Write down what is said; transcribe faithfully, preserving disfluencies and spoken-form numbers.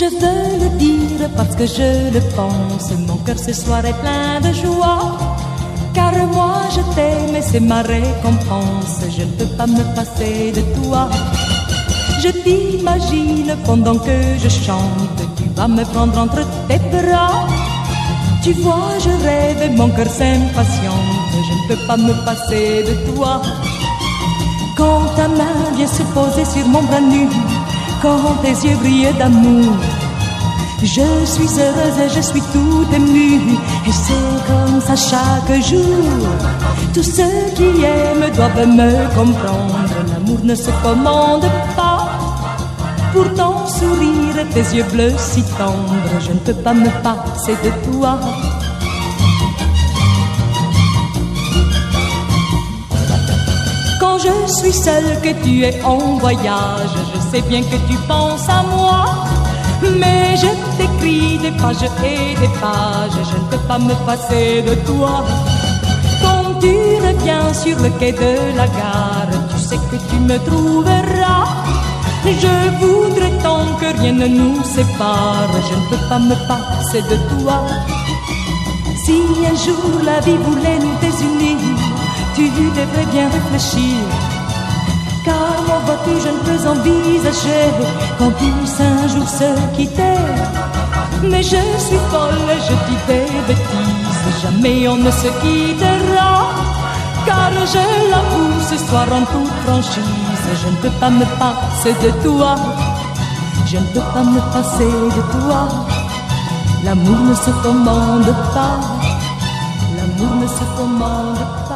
Je veux le dire parce que je le pense. Mon cœur ce soir est plein de joie, car moi je t'aime et c'est ma récompense. Je ne peux pas me passer de toi. Je t'imagine pendant que je chante, tu vas me prendre entre tes bras. Tu vois, je rêve et mon cœur s'impatiente. Je ne peux pas me passer de toi. Quand ta main vient se poser sur mon bras nu, quand tes yeux brillent d'amour, je suis heureuse et je suis tout émue. Et c'est comme ça chaque jour. Tous ceux qui aiment doivent me comprendre. L'amour ne se commande pas. Pour ton sourire et tes yeux bleus si tendres, je ne peux pas me passer de toi. Quand je suis seule, que tu es en voyage, je sais bien que tu penses à moi. Mais je t'écris des pages et des pages, je ne peux pas me passer de toi. Quand tu reviens sur le quai de la gare, tu sais que tu me trouveras. Je voudrais tant que rien ne nous sépare, je ne peux pas me passer de toi. Si un jour la vie voulait nous désunir, tu devrais bien réfléchir, car moi vois-tu, je ne peux envisager qu'on puisse un jour se quitter. Mais je suis folle et je dis des bêtises, jamais on ne se quittera, car je l'avoue ce soir en toute franchise, je ne peux pas me passer de toi. Je ne peux pas me passer de toi. L'amour ne se commande pas. L'amour ne se commande pas.